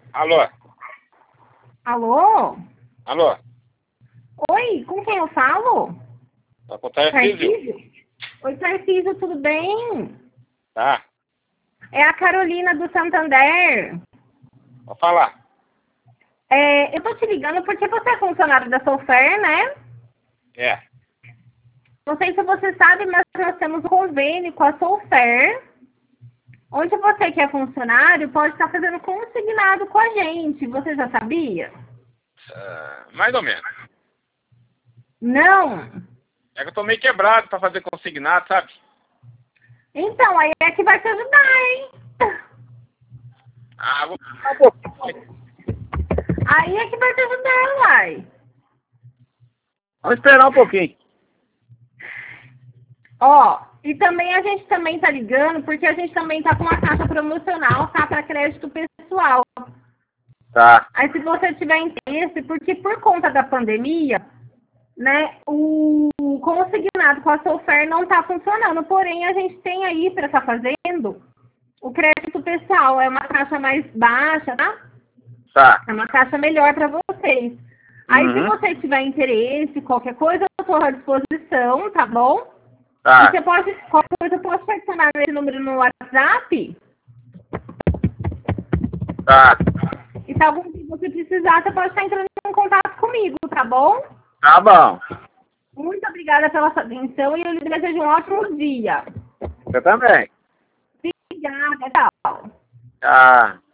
Alô? Alô? Alô? Oi, com quem eu falo? Tá com o Tarcísio? Oi, Tarcísio, tudo bem? Tá. É a Carolina do Santander. Vou falar. Eu tô te ligando porque você é funcionário da Solfer, né? É. Não sei se você sabe, mas nós temos um convênio com a Solfer, onde você que é funcionário pode estar fazendo consignado com a gente. Você já sabia? Mais ou menos. Não? É que eu tô meio quebrado pra fazer consignado, sabe? Então, aí é que vai te ajudar, hein? Ah, vou falar um pouquinho. Aí é que vai te ajudar, uai. Vamos esperar um pouquinho. Ó, e também a gente também tá ligando porque a gente também tá com uma taxa promocional, tá? Para crédito pessoal. Tá. Aí se você tiver interesse, porque por conta da pandemia, né, o consignado com a Solfer não tá funcionando. Porém, a gente tem aí para estar fazendo o crédito pessoal. É uma taxa mais baixa, tá? Tá. É uma taxa melhor para vocês. Aí se Uhum. você tiver interesse, qualquer coisa, eu estou à disposição, tá bom? E Tá. você pode, qualquer coisa, eu posso personar esse número no WhatsApp? Tá. E se algum dia você precisar, você pode estar entrando em contato comigo, tá bom? Tá bom. Muito obrigada pela sua atenção e eu lhe desejo um ótimo dia. Você também. Obrigada, tchau. Tá.